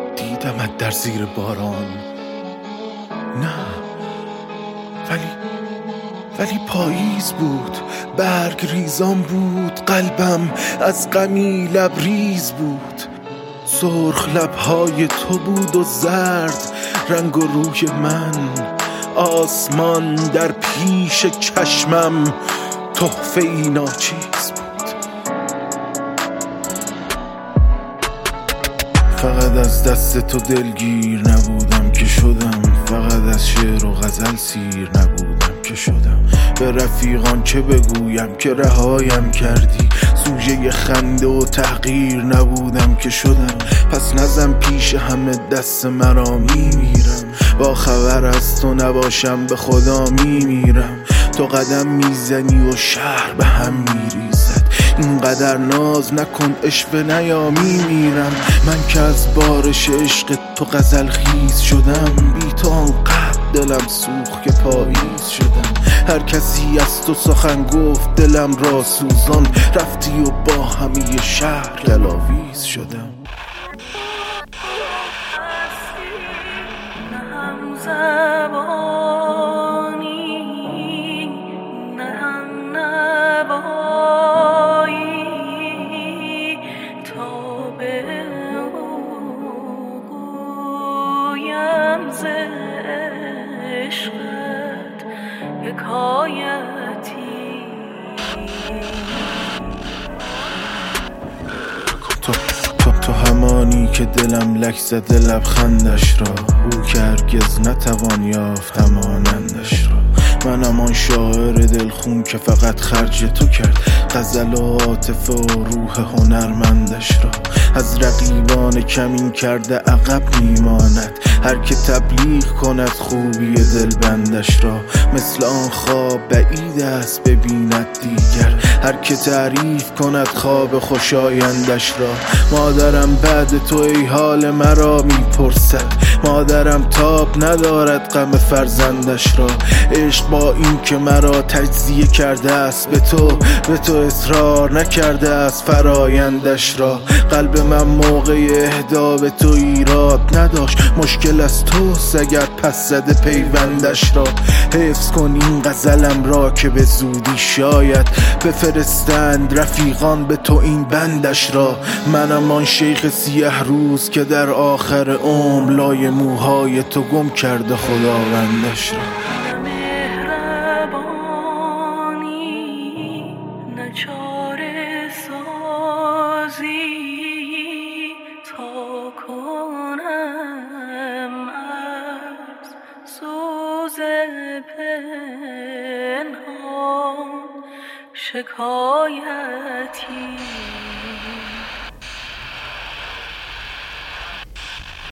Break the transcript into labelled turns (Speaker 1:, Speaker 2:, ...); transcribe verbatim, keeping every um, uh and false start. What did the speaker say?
Speaker 1: دیدمت در زیر باران، نه ولی ولی پاییز بود، برگ ریزان بود، قلبم از غمی لبریز بود. سرخ لبهای تو بود و زرد رنگ و روی من، آسمان در پیش چشمم تحفه ای ناچیز بود. فقط از دست تو دلگیر نبودم که شدم، فقط از شعر و غزل سیر نبودم که شدم. به رفیقان که بگویم که رهایم کردی، سوژه خنده و تحقیر نبودم که شدم. پس نزن پیش همه دست مرا میمیرم، با خبر از تو نباشم به خدا میمیرم. تو قدم میزنی و شهر به هم میریزد، اینقدر ناز نکن عشوه نیا میمیرم. من که از بارش عشق تو غزل خیز شدم، بی تو آنقدر دلم سوخت که پاییز شدم. هر کسی از تو سخن گفت دلم را سوزان، رفتی و با همه شهر گلاویز شدم. تو تو تو همانی که دلم لک زده لبخندش را، او که هرگز نتوان یافت همانندش را. منم آن شاعر دلخون که فقط خرج تو کرد غزل و عاطفه و روح هنرمندش را. از رقیبان کمین کرده عقب میماند، هر که تبلیغ کند خوبی دلبندش را. مثل آن خواب بعید است ببیند دیگر، هر که تعریف کند خواب خوشایندش را. مادرم بعد تو ای حال مرا میپرسد، مادرم تاب ندارد غم فرزندش را. عشق با این که مرا تجزیه کرده است به تو، به تو اصرار نکرده است فرایندش را. قلب من موقع اهدا به تو ایراد نداشت، مشکل از توست اگر پس زده پیوندش را. حفظ کن این غزلم را که به زودی شاید بفرستند رفیقان به تو این بندش را. منم آن شیخ سیه روز که در آخر عمر لای موهای تو گم کرده خداوندش را.
Speaker 2: شکایتی